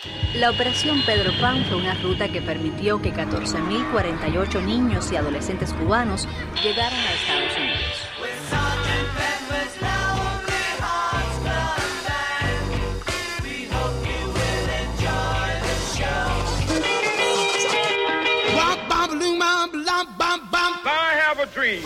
La Operación Pedro Pan fue una ruta que permitió que 14.048 niños y adolescentes cubanos llegaran a Estados Unidos. I have a dream.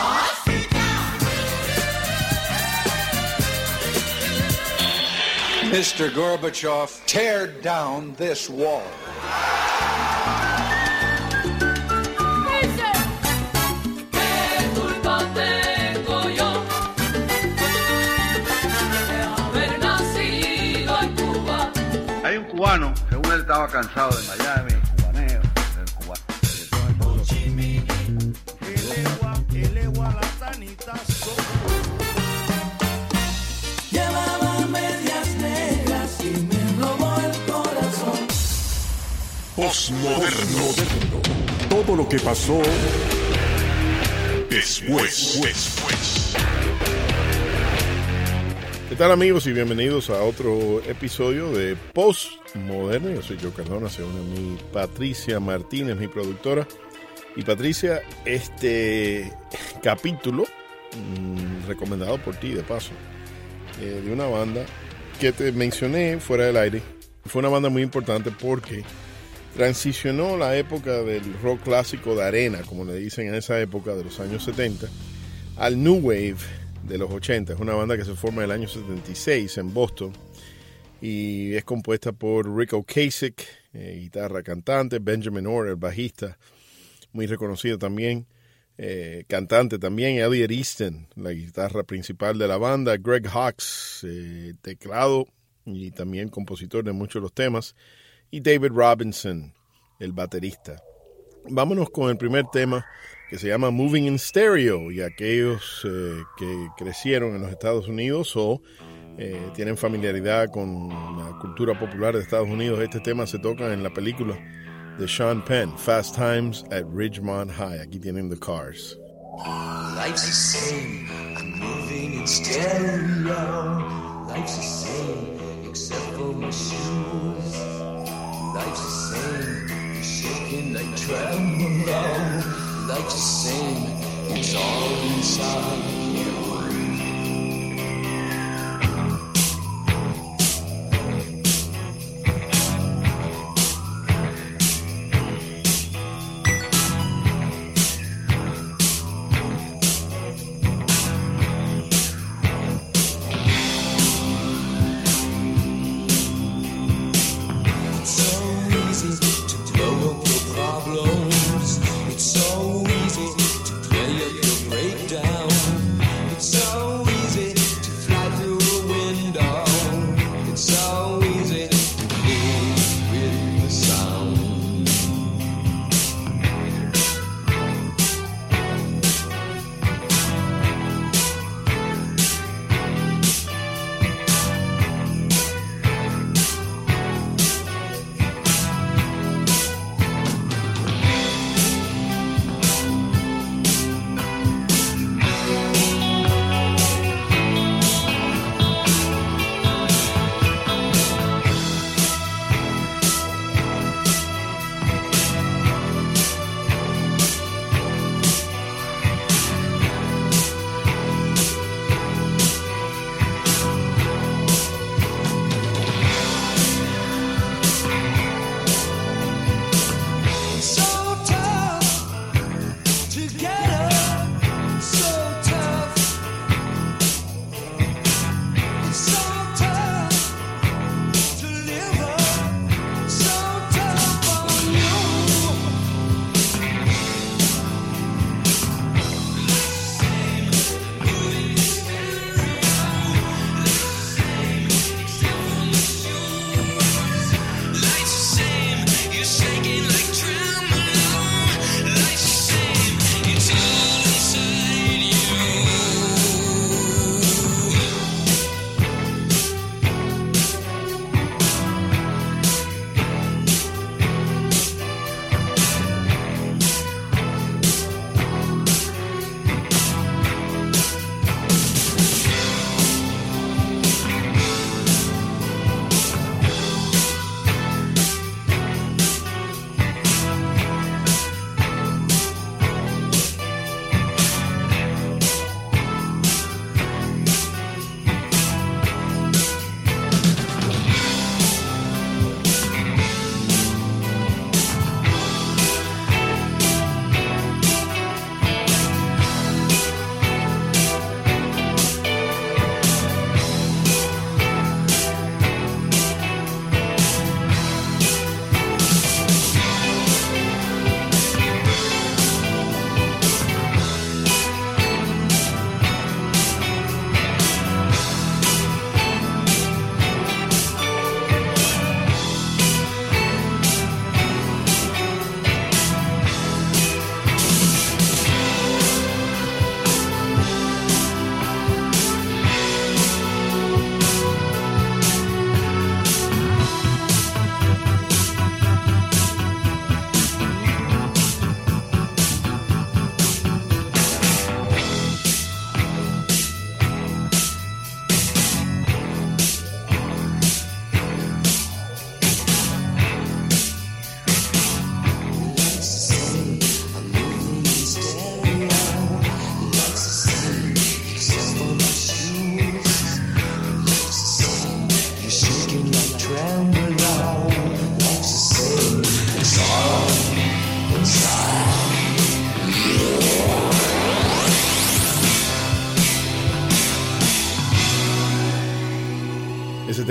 Mr. Gorbachev, tear down this wall. Hay un cubano, según él estaba cansado de Miami, cubaneo, del cubano. Llevaba medias negras y me robó el corazón. Postmoderno. Todo lo que pasó después. ¿Qué tal, amigos? Y bienvenidos a otro episodio de Postmoderno. Yo soy Joe Cardona, se une a mi Patricia Martínez, mi productora. Y Patricia, este capítulo, recomendado por ti de paso, de una banda que te mencioné fuera del aire. Fue una banda muy importante porque transicionó la época del rock clásico de arena, como le dicen en esa época de los años 70, al New Wave de los 80. Es una banda que se forma en el año 76 en Boston y es compuesta por Rick Ocasek, guitarra cantante, Benjamin Orr, el bajista, muy reconocido también, cantante también, Elliot Easton, la guitarra principal de la banda, Greg Hawkes, teclado y también compositor de muchos de los temas, y David Robinson, el baterista. Vámonos con el primer tema, que se llama Moving in Stereo, y aquellos que crecieron en los Estados Unidos o tienen familiaridad con la cultura popular de Estados Unidos, este tema se toca en la película de Sean Penn, Fast Times at Ridgemont High. Aquí tienen The Cars. Life's the same, I'm moving in stereo. Life's the same, except for my shoes. Life's the same, you're shaking like tremolo. Life's the same, it's all inside you. Down.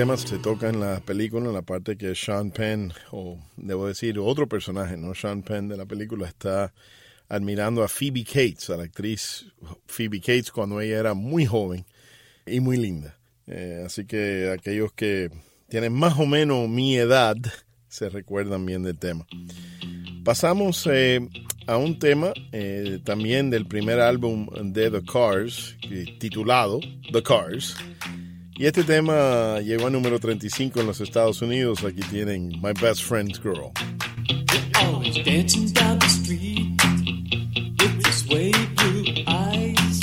tema se toca en la película, en la parte que Sean Penn, o debo decir otro personaje, no Sean Penn de la película, está admirando a Phoebe Cates, a la actriz Phoebe Cates cuando ella era muy joven y muy linda. Así que aquellos que tienen más o menos mi edad se recuerdan bien del tema. Pasamos a un tema también del primer álbum de The Cars, titulado The Cars. Y este tema llegó a número 35 en los Estados Unidos. Aquí tienen My Best Friend's Girl. Always dancing down the street with his wavy blue eyes.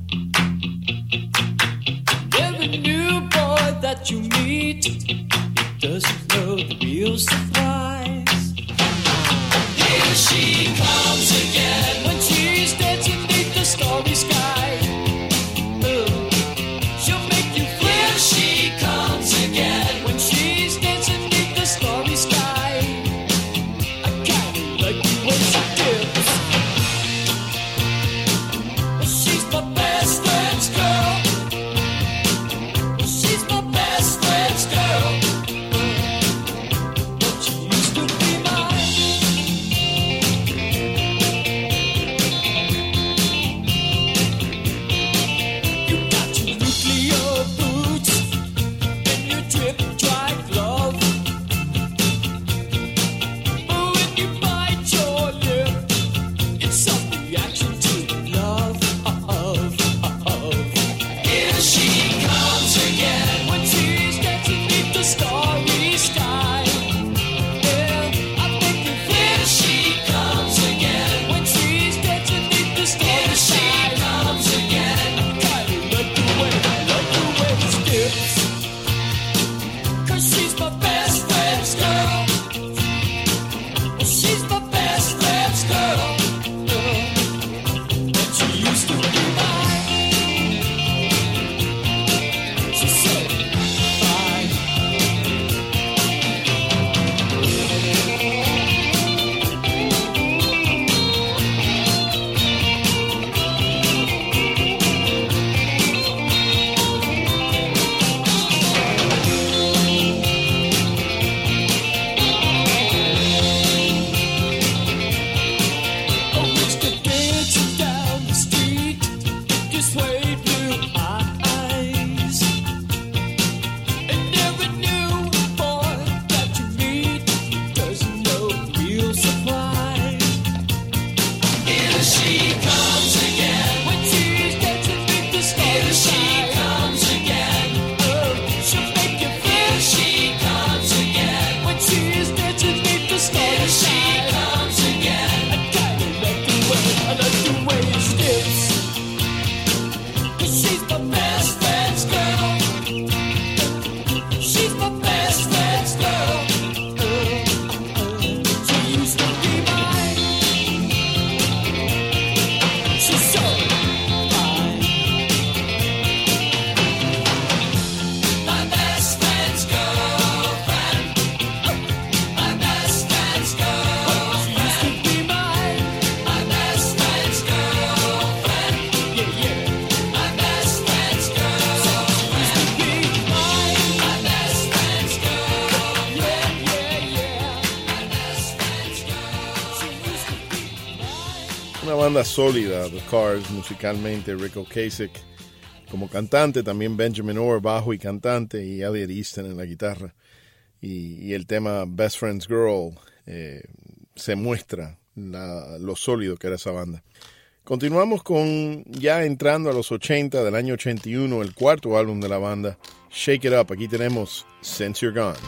Every new boy that you meet, he doesn't know the real surprise. Here she comes again when she's dancing beneath the starry sky. She'll make you feel. Here she comes again when she's dancing beneath the starry sky. I kinda like the way she dips. She's my best friend's girl. She's my best friend's girl. But she used to be mine. You got your nuclear boots and your drip dry glove. Oh, when you bite your lip, it's some reaction to love. Here she comes again when she's dancing beneath the starry sky. Yeah, I think you feel. Here she comes again when she's dancing beneath the starry sky. Here she comes again. Kinda like the way she dips. 'Cause she's my best friend's girl. She's my best friend's girl. And she used to be mine. She's so fine. Oh, Mr. Dancing down the street with his wavy blue eyes. And every new boy that you meet doesn't know the real surprise. Here she comes again when she's dancing beneath the starry sky. Here she comes again. Oh, she'll make you feel. Here she comes again when she's dancing beneath the starry sky. Here she comes again. I kinda like the way she dips. 'Cause she's my best friend's girl. She's my best friend's girl. She used to be mine. She's so fine. My best friend's girlfriend. My best friend's girlfriend. She used to be mine. My best friend's girlfriend. Yeah, yeah. My best friend's girlfriend. She used to be mine. My best friend's girlfriend. Yeah, yeah, yeah. My best friend's girlfriend. She used to be mine. Una banda sólida, The Cars, musicalmente. Rick Ocasek como cantante, también Benjamin Orr, bajo y cantante, y Elliot Easton en la guitarra. Y el tema Best Friend's Girl se muestra lo sólido que era esa banda. Continuamos con, ya entrando a los 80, del año 81, el cuarto álbum de la banda, Shake It Up. Aquí tenemos Since You're Gone.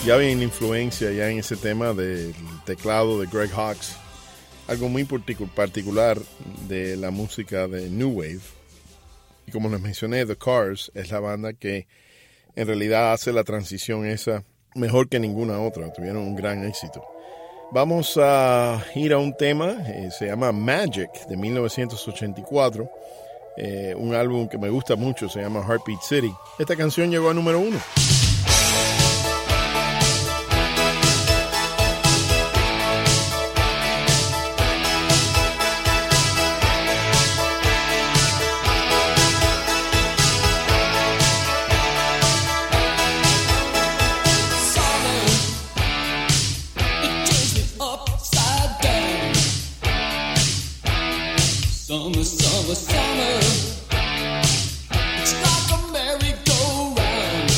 Ya había una influencia ya en ese tema del teclado de Greg Hawkes, algo muy particular de la música de New Wave. Y como les mencioné, The Cars es la banda que en realidad hace la transición esa mejor que ninguna otra. Tuvieron un gran éxito. Vamos a ir a un tema, se llama Magic, de 1984. Un álbum que me gusta mucho, se llama Heartbeat City. Esta canción llegó a número 1. Summer, it's like a merry-go-round.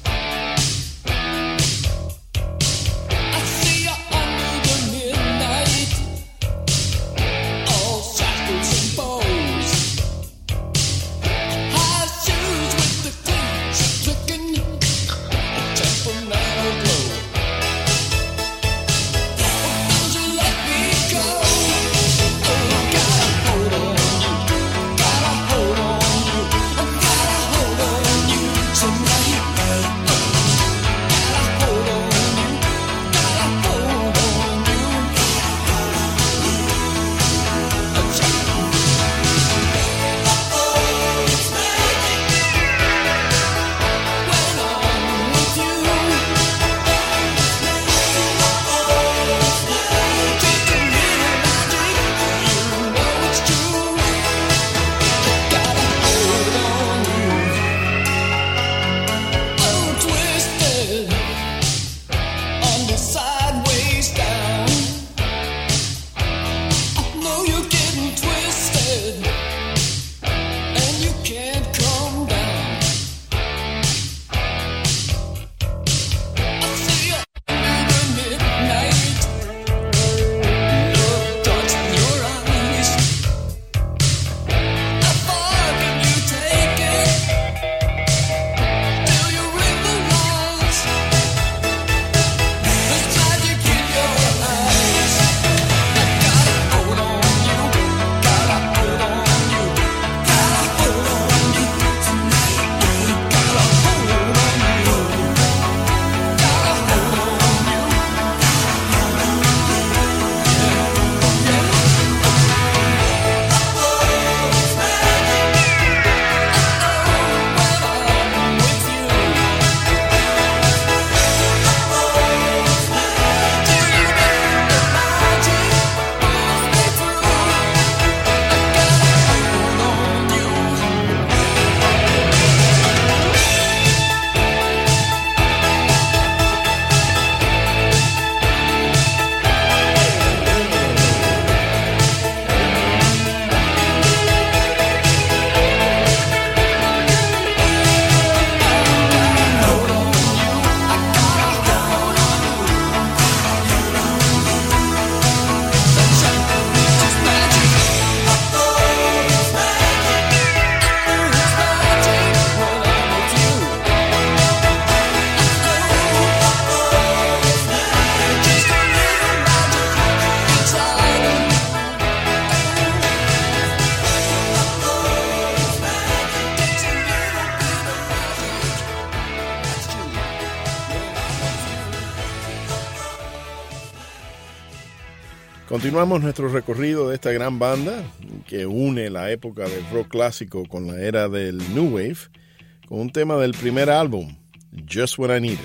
Continuamos nuestro recorrido de esta gran banda que une la época del rock clásico con la era del New Wave con un tema del primer álbum, Just What I Needed.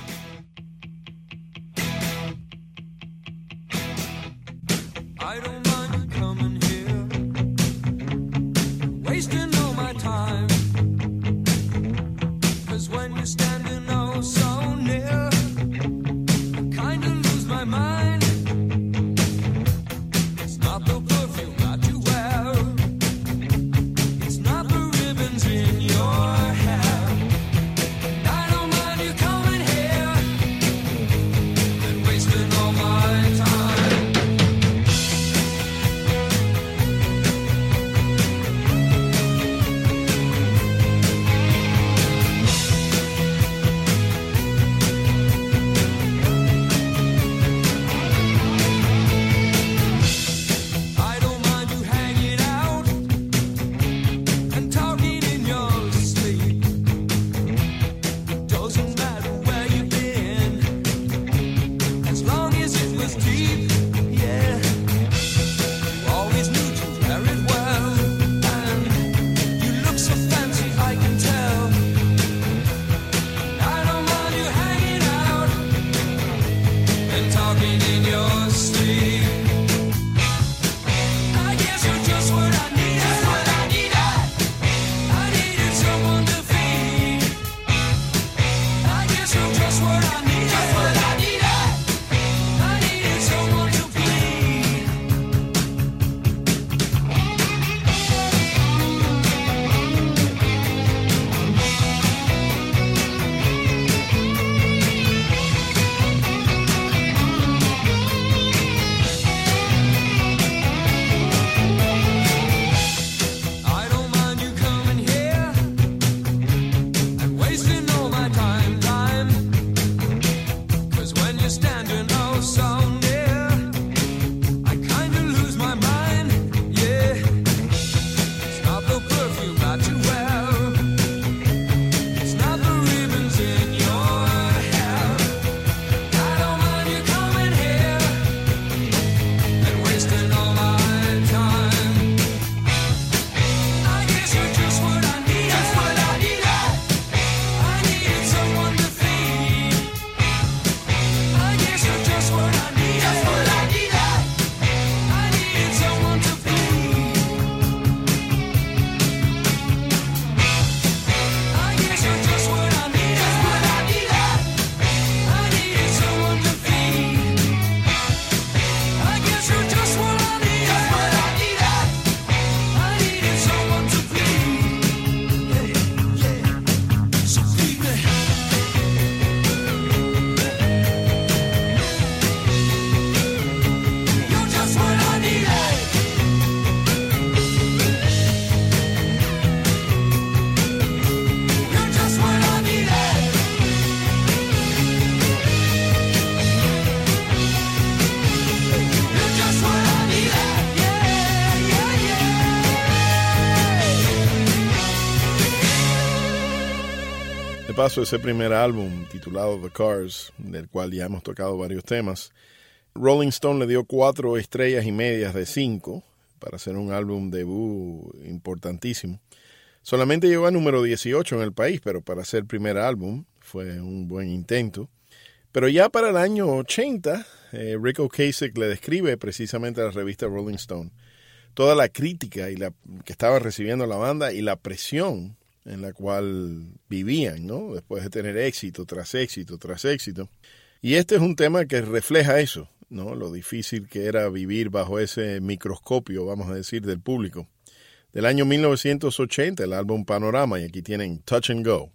paso, ese primer álbum titulado The Cars, del cual ya hemos tocado varios temas, Rolling Stone le dio 4 estrellas y medias de 5 para hacer un álbum debut importantísimo. Solamente llegó a número 18 en el país, pero para hacer primer álbum fue un buen intento. Pero ya para el año 80, Ric Ocasek le describe precisamente a la revista Rolling Stone toda la crítica que estaba recibiendo la banda y la presión en la cual vivían, ¿no? Después de tener éxito tras éxito tras éxito. Y este es un tema que refleja eso, ¿no? Lo difícil que era vivir bajo ese microscopio, vamos a decir, del público. Del año 1980, el álbum Panorama, y aquí tienen Touch and Go.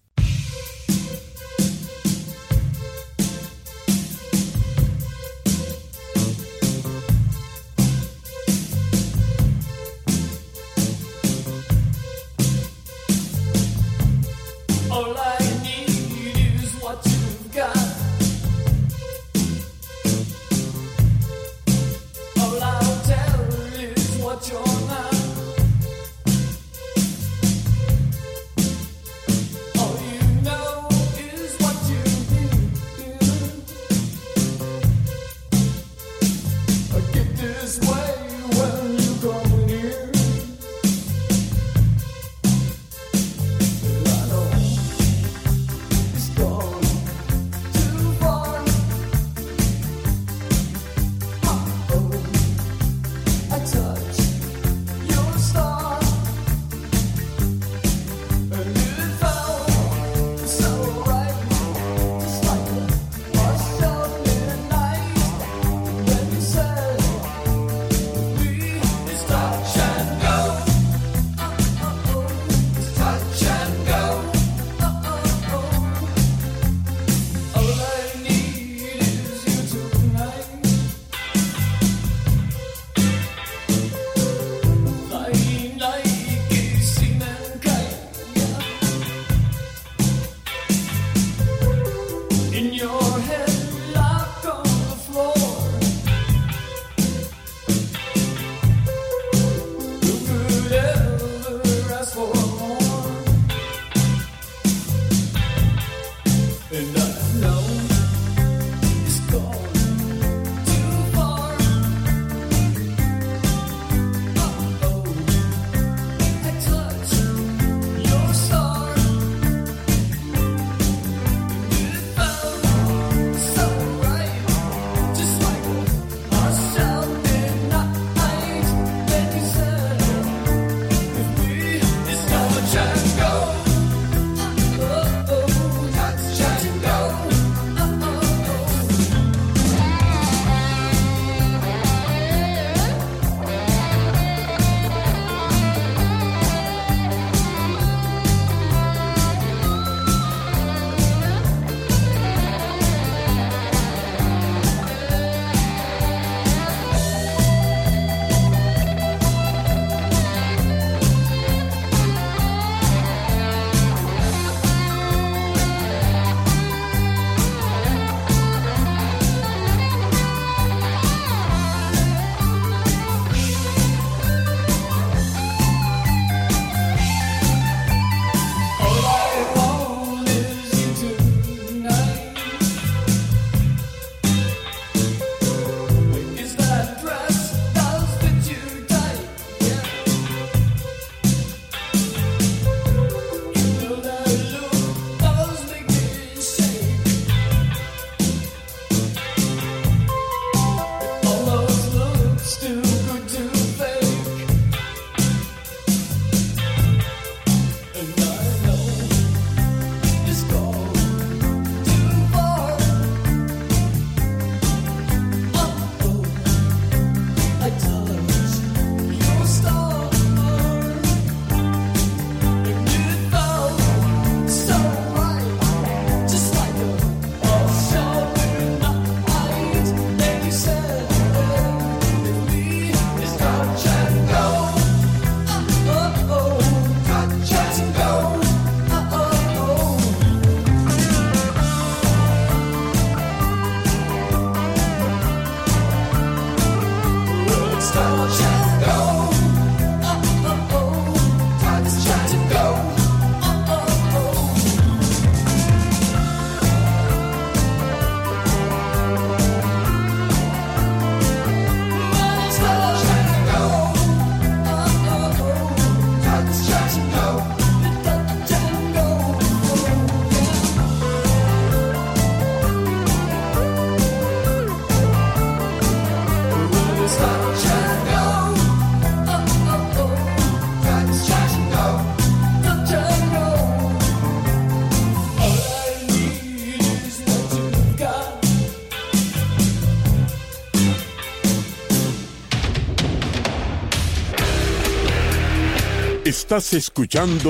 Estás escuchando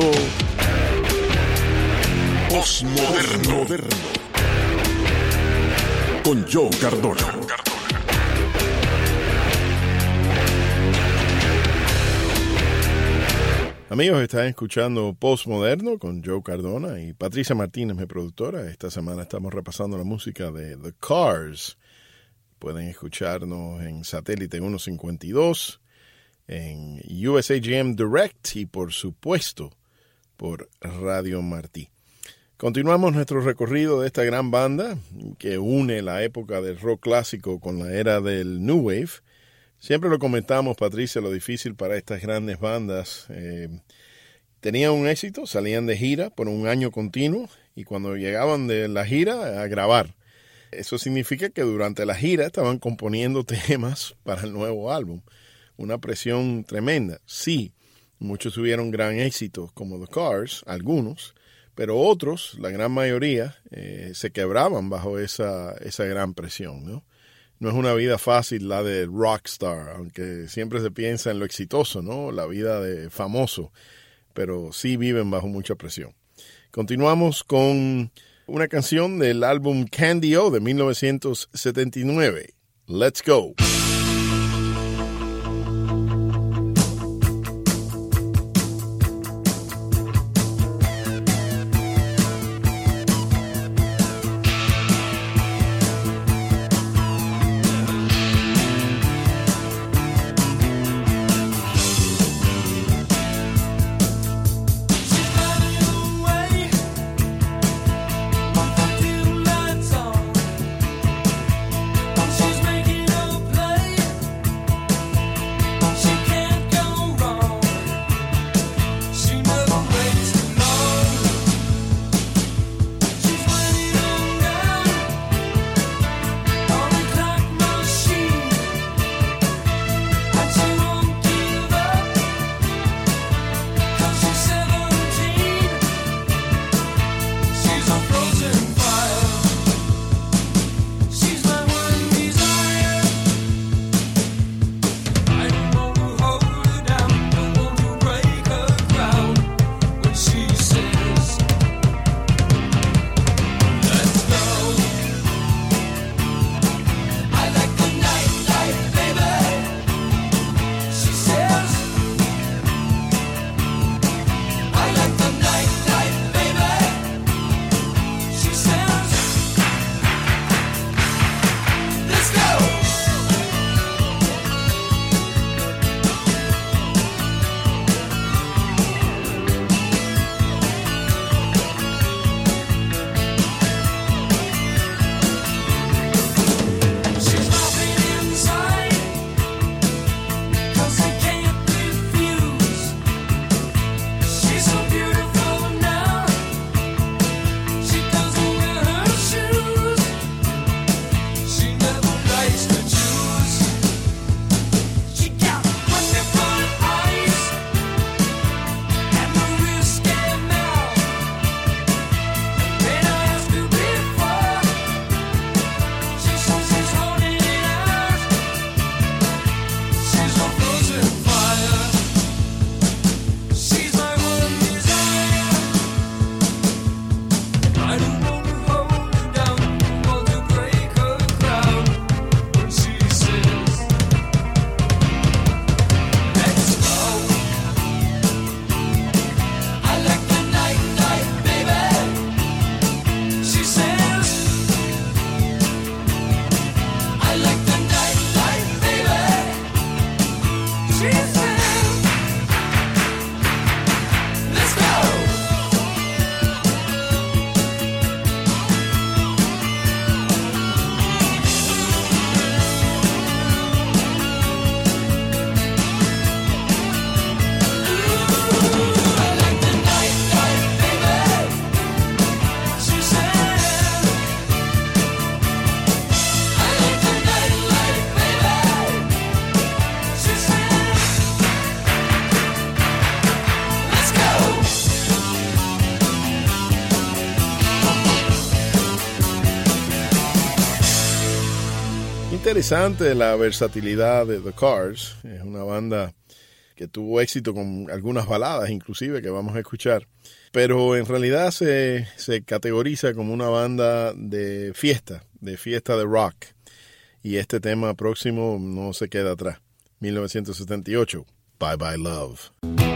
Postmoderno con Joe Cardona. Amigos, están escuchando Postmoderno con Joe Cardona y Patricia Martínez, mi productora. Esta semana estamos repasando la música de The Cars. Pueden escucharnos en satélite 152, en USAGM Direct y, por supuesto, por Radio Martí. Continuamos nuestro recorrido de esta gran banda que une la época del rock clásico con la era del New Wave. Siempre lo comentamos, Patricia, lo difícil para estas grandes bandas. Tenían un éxito, salían de gira por un año continuo y cuando llegaban de la gira a grabar. Eso significa que durante la gira estaban componiendo temas para el nuevo álbum. Una presión tremenda. Sí, muchos tuvieron gran éxito como The Cars, algunos, pero otros, la gran mayoría, se quebraban bajo esa gran presión, ¿no? No es una vida fácil la de rockstar, aunque siempre se piensa en lo exitoso, ¿no? La vida de famoso, pero sí viven bajo mucha presión. Continuamos con una canción del álbum Candy-O de 1979. Let's go. Interesante la versatilidad de The Cars. Es una banda que tuvo éxito con algunas baladas inclusive que vamos a escuchar, pero en realidad se categoriza como una banda de fiesta de rock, y este tema próximo no se queda atrás. 1978, Bye Bye Love.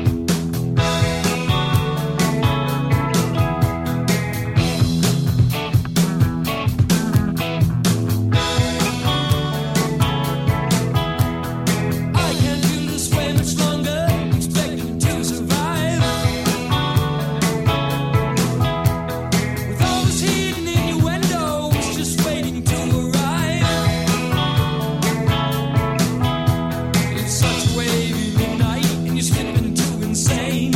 Such a wavy midnight, and you're slipping too insane.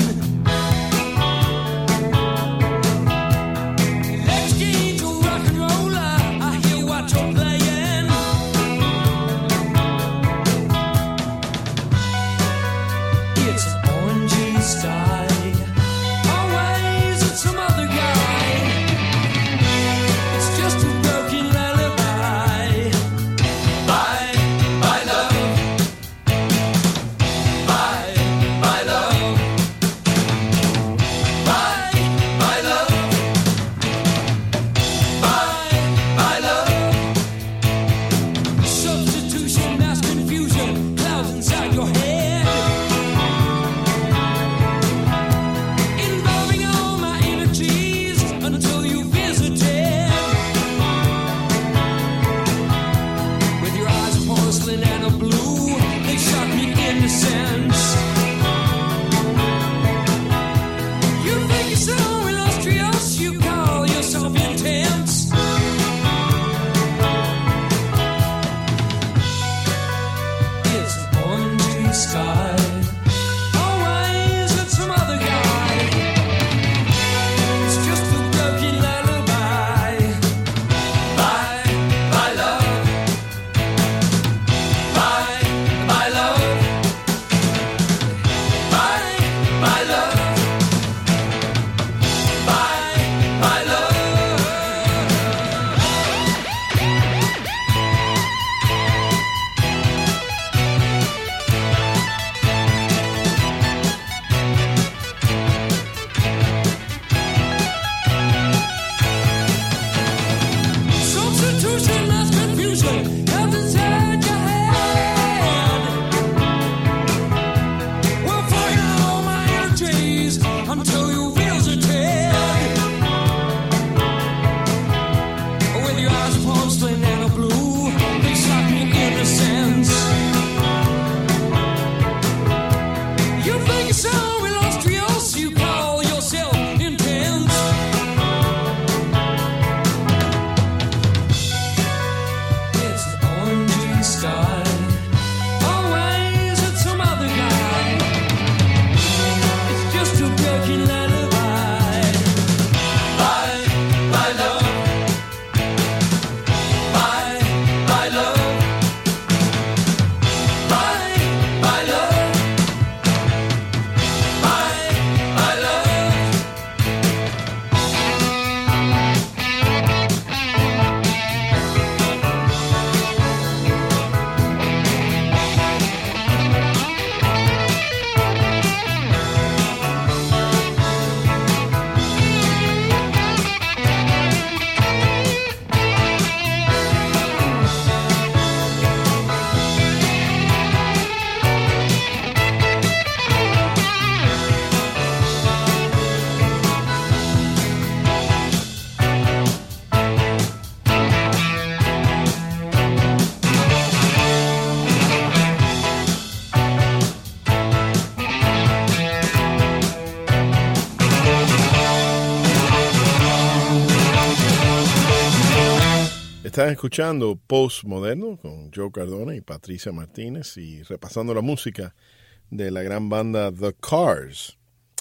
Estás escuchando Postmoderno con Joe Cardona y Patricia Martínez y repasando la música de la gran banda The Cars.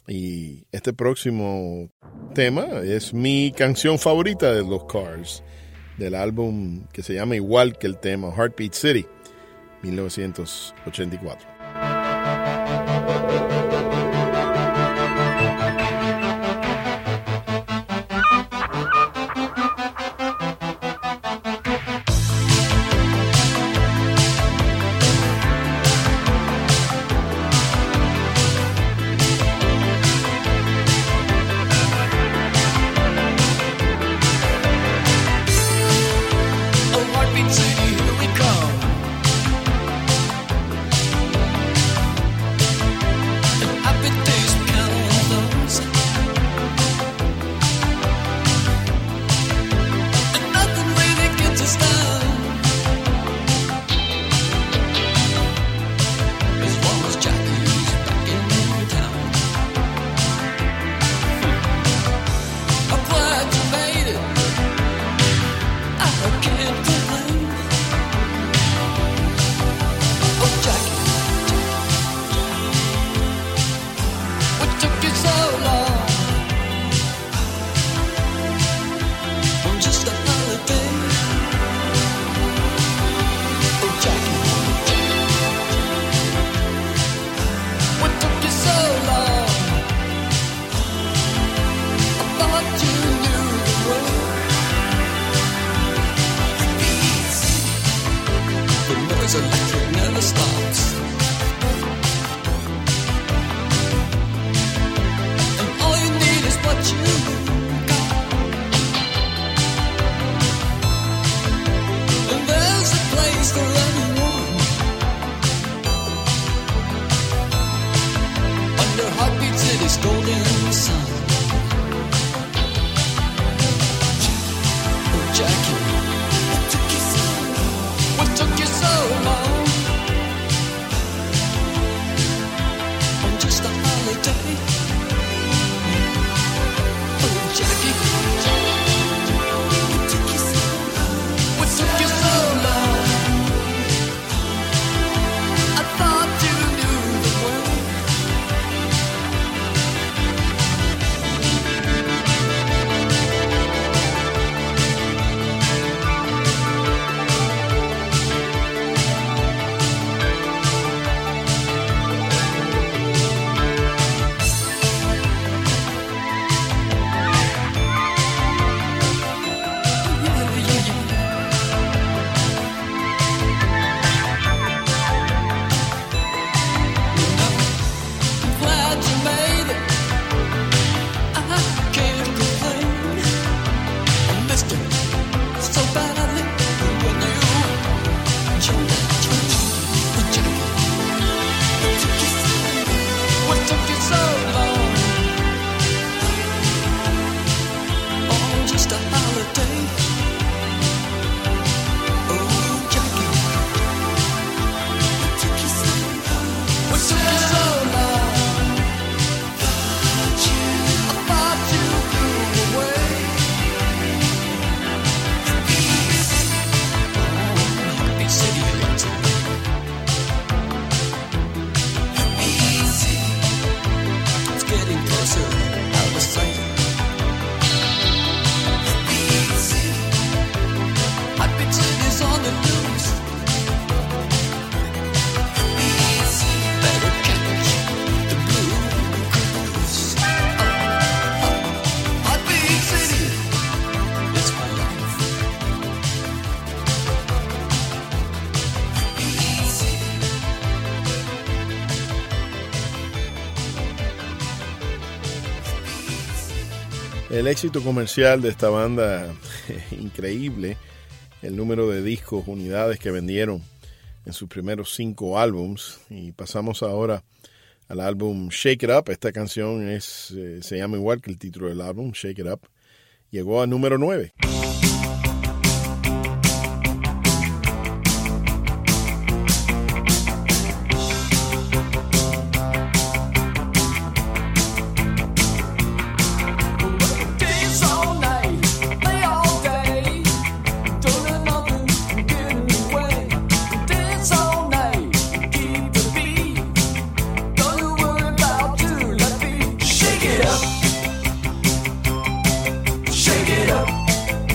Y este próximo tema es mi canción favorita de los Cars, del álbum que se llama igual que el tema, Heartbeat City, 1984. city's golden sun. Oh, Jackie, what took you so long? What took you so long? On just a holiday. Oh, Jackie, what took you so long? What took you so long? I thought you knew the way. Glad you made it. I can't complain. I missed it so badly when you jumped that train. Oh, Jackie, what took you so long? On just a holiday. Oh, Jackie, what took you so long? What took you so long? I thought you blew away. Happy city, it's getting closer, out of sight. Happy city's on the news. Better catch the blue cruise. Happy city, it's my life. El éxito comercial de esta banda increíble, el número de discos, unidades que vendieron en sus primeros 5 álbums. Y pasamos ahora al álbum Shake It Up. Esta canción se llama igual que el título del álbum, Shake It Up. Llegó a número 9. Dance all night, play all day, doing nothing, getting away. Dance all night, keep the beat. Don't worry about you, let me shake it up, shake it up.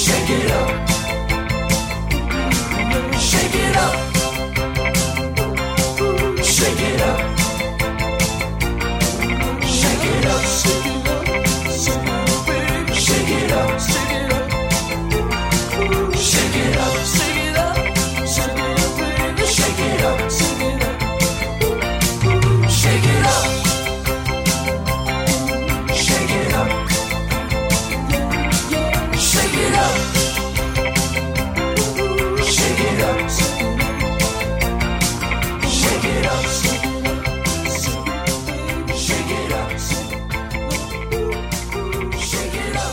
Shake it up. Shake it up. Shake it up. Shake it up. Shake it up. Shake it up. Shake it up. Shake it up. Shake it up. Shake it up. Shake it up. Shake it up. Shake it up. Shake it up.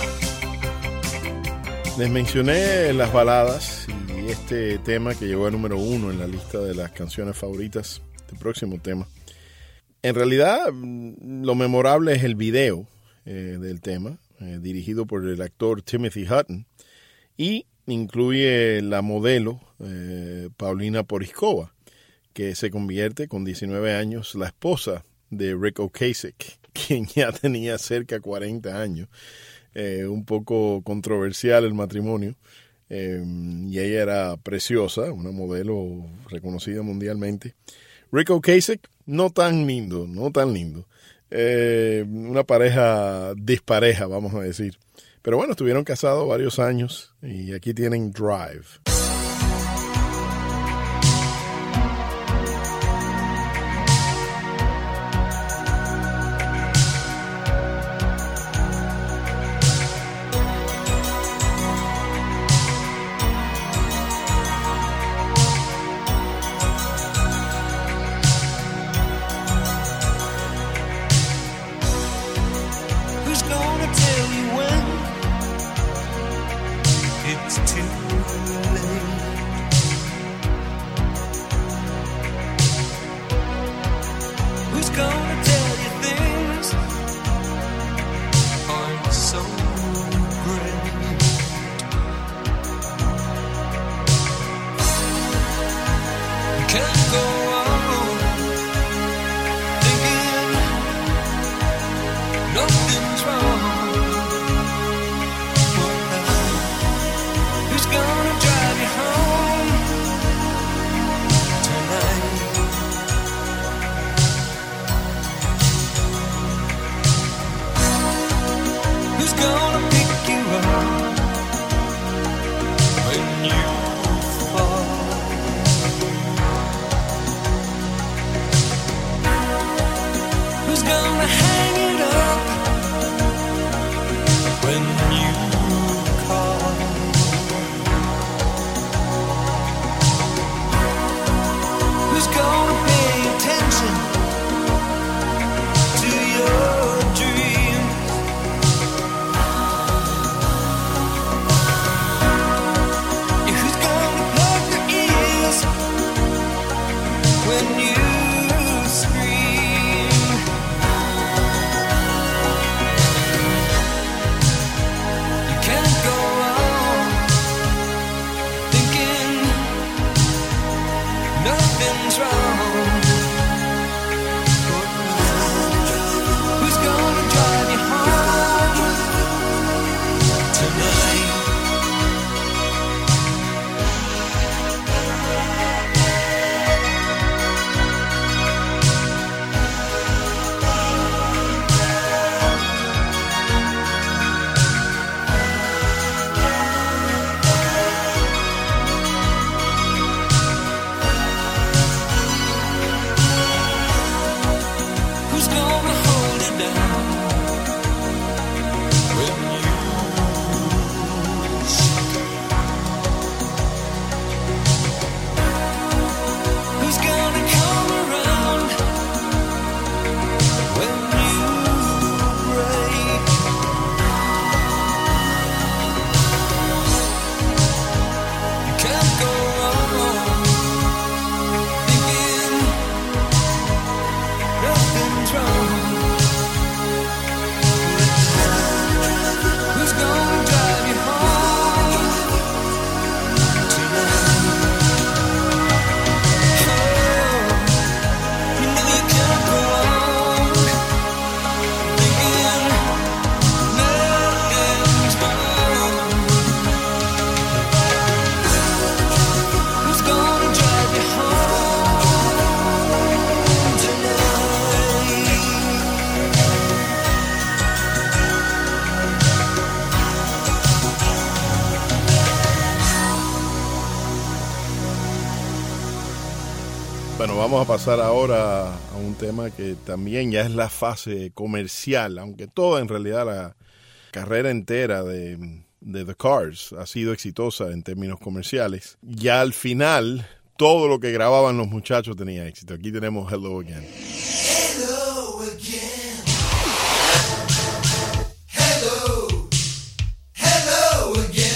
Les mencioné las baladas y este tema que llegó a número 1 en la lista de las canciones favoritas, este próximo tema. En realidad, lo memorable es el video del tema, dirigido por el actor Timothy Hutton, y incluye la modelo Paulina Porizkova, que se convierte con 19 años la esposa de Ric Ocasek, quien ya tenía cerca de 40 años. Un poco controversial el matrimonio, y ella era preciosa, una modelo reconocida mundialmente. Ric Ocasek, no tan lindo. Una pareja dispareja, vamos a decir. Pero bueno, estuvieron casados varios años y aquí tienen Drive. Who's gonna drive you Bueno, vamos a pasar ahora a un tema que también ya es la fase comercial, aunque toda en realidad la carrera entera de The Cars ha sido exitosa en términos comerciales. Ya al final, todo lo que grababan los muchachos tenía éxito. Aquí tenemos Hello Again. Hello again. Hello. Hello again.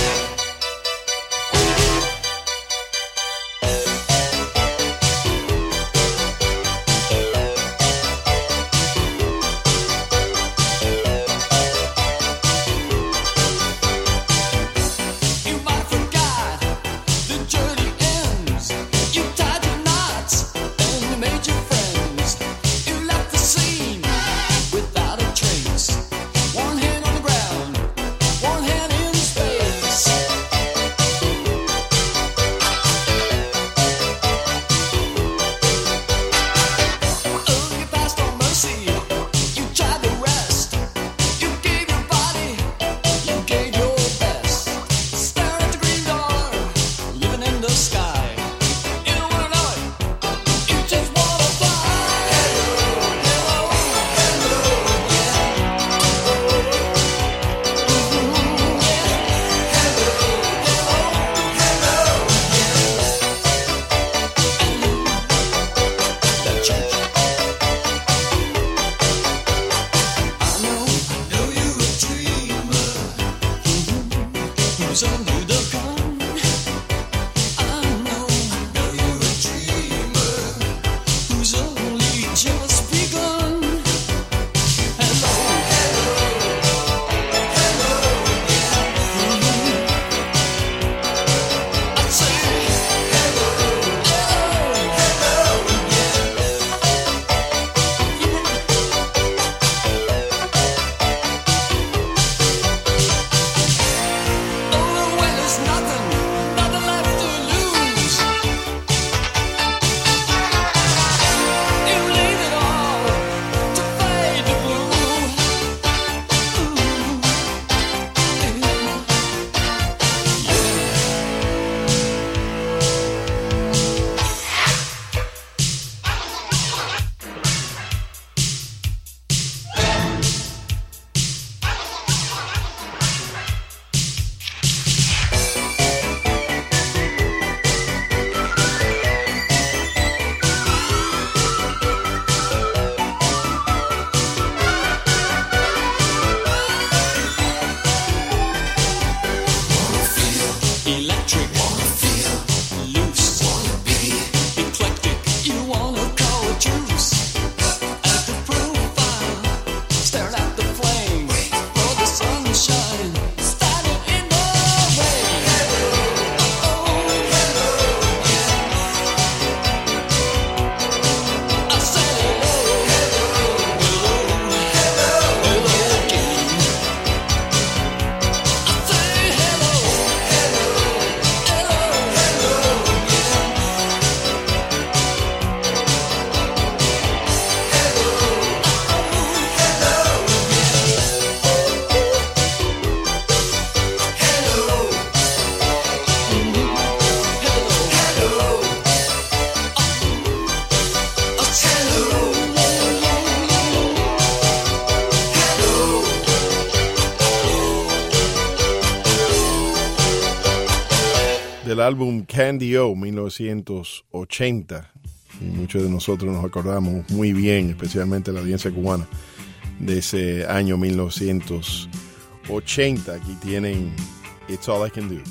Del álbum Candy O, 1980. Y muchos de nosotros nos acordamos muy bien, especialmente la audiencia cubana, de ese año 1980. Aquí tienen It's All I Can Do.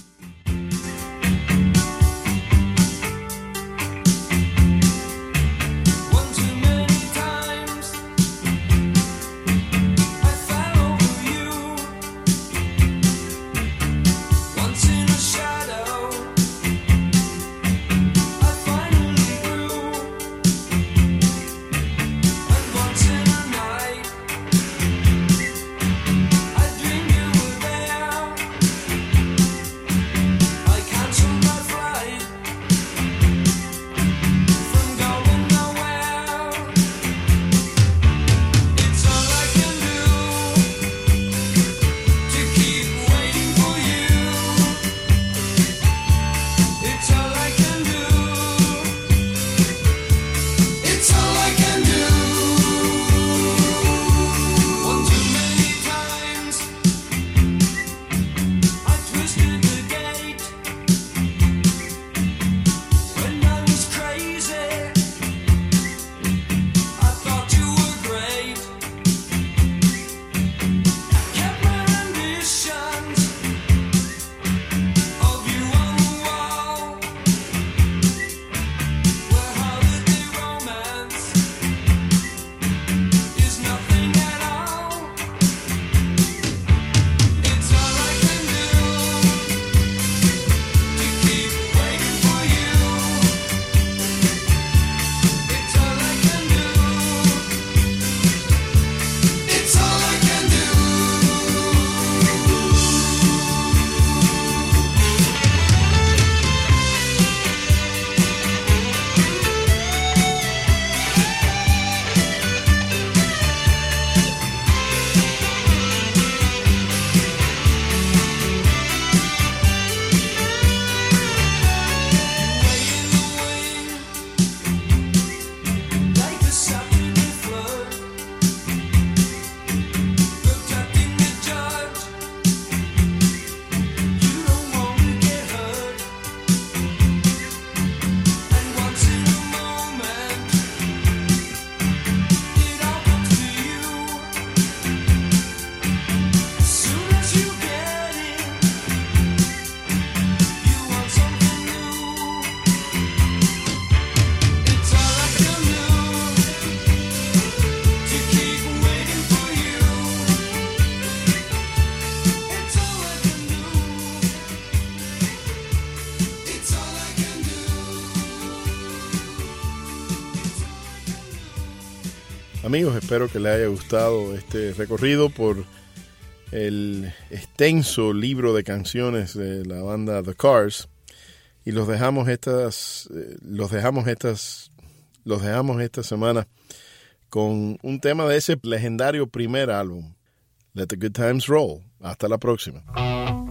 Amigos, espero que les haya gustado este recorrido por el extenso libro de canciones de la banda The Cars. Y los dejamos esta semana con un tema de ese legendario primer álbum, Let the Good Times Roll. Hasta la próxima.